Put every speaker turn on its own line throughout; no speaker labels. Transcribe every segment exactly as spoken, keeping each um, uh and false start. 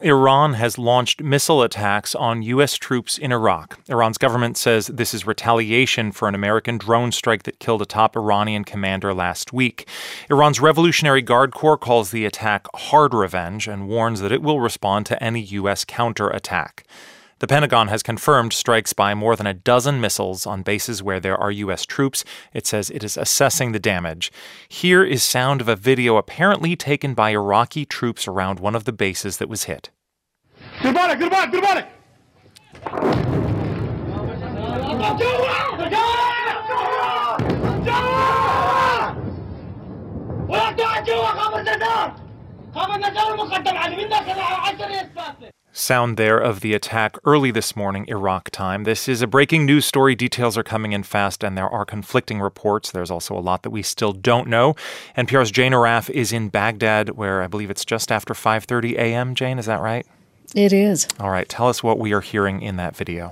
Iran has launched missile attacks on U S troops in Iraq. Iran's government says this is retaliation for an American drone strike that killed a top Iranian commander last week. Iran's Revolutionary Guard Corps calls the attack hard revenge and warns that it will respond to any U S counterattack. The Pentagon has confirmed strikes by more than a dozen missiles on bases where there are U S troops. It says it is assessing the damage. Here is sound of a video apparently taken by Iraqi troops around one of the bases that was hit. Sound there of the attack early this morning, Iraq time. This is a breaking news story. Details are coming in fast, and there are conflicting reports. There's also a lot that we still don't know. N P R's Jane Arraf is in Baghdad, where I believe it's just after five thirty a.m. Jane, is that right?
It is.
All right. Tell us what we are hearing in that video.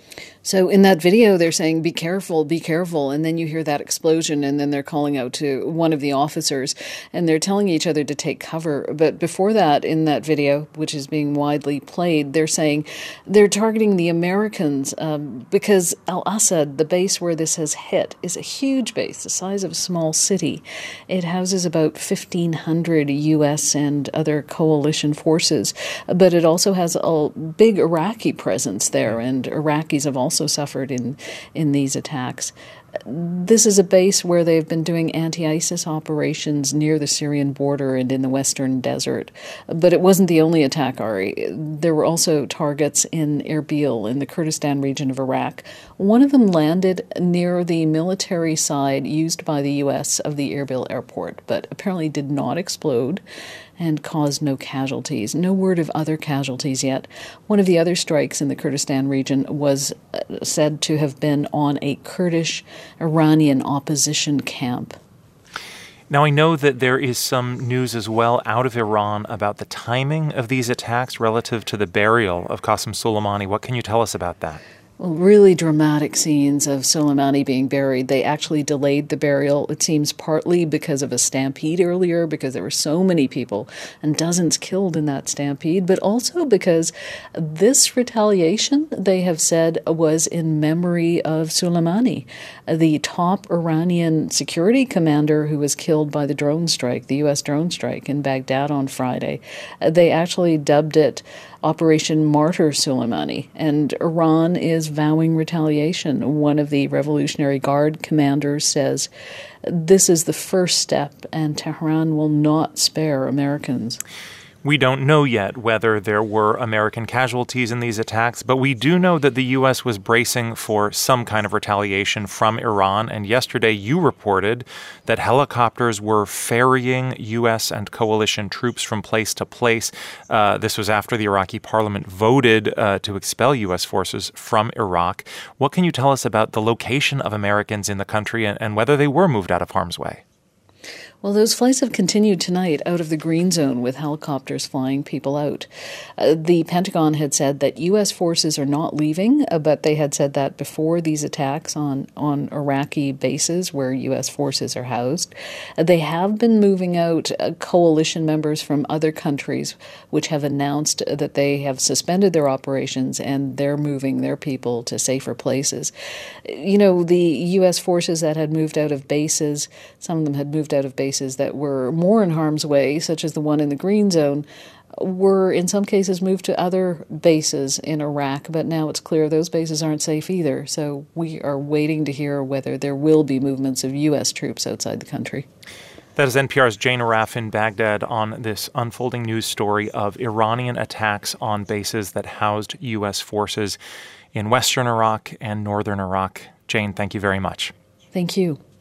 So in that video, they're saying, be careful, be careful. And then you hear that explosion, and then they're calling out to one of the officers, and they're telling each other to take cover. But before that, in that video, which is being widely played, they're saying they're targeting the Americans um, because Al-Assad, the base where this has hit, is a huge base, the size of a small city. It houses about fifteen hundred U S and other coalition forces, but it also has a big Iraqi presence there, and Iraqis have also also suffered in, in these attacks. This is a base where they've been doing anti-ISIS operations near the Syrian border and in the western desert. But it wasn't the only attack, Ari. There were also targets in Erbil in the Kurdistan region of Iraq. One of them landed near the military side used by the U S of the Erbil airport, but apparently did not explode and caused no casualties. No word of other casualties yet. One of the other strikes in the Kurdistan region was said to have been on a Kurdish Iranian opposition camp.
Now, I know that there is some news as well out of Iran about the timing of these attacks relative to the burial of Qasem Soleimani. What can you tell us about that?
Well, really dramatic scenes of Soleimani being buried. They actually delayed the burial, it seems, partly because of a stampede earlier, because there were so many people and dozens killed in that stampede, but also because this retaliation, they have said, was in memory of Soleimani, the top Iranian security commander who was killed by the drone strike, the U S drone strike in Baghdad on Friday. They actually dubbed it Operation Martyr Soleimani, and Iran is vowing retaliation. One of the Revolutionary Guard commanders says this is the first step, and Tehran will not spare Americans.
We don't know yet whether there were American casualties in these attacks, but we do know that the U S was bracing for some kind of retaliation from Iran. And yesterday you reported that helicopters were ferrying U S and coalition troops from place to place. Uh, this was after the Iraqi parliament voted uh, to expel U S forces from Iraq. What can you tell us about the location of Americans in the country and, and whether they were moved out of harm's way?
Well, those flights have continued tonight out of the green zone with helicopters flying people out. Uh, the Pentagon had said that U S forces are not leaving, uh, but they had said that before these attacks on, on Iraqi bases where U S forces are housed. Uh, they have been moving out uh, coalition members from other countries which have announced that they have suspended their operations and they're moving their people to safer places. You know, the U S forces that had moved out of bases, some of them had moved out of bases that were more in harm's way, such as the one in the green zone, were in some cases moved to other bases in Iraq, but now it's clear those bases aren't safe either. So we are waiting to hear whether there will be movements of U S troops outside the country.
That is N P R's Jane Arraf in Baghdad on this unfolding news story of Iranian attacks on bases that housed U S forces in western Iraq and northern Iraq. Jane, thank you very much.
Thank you.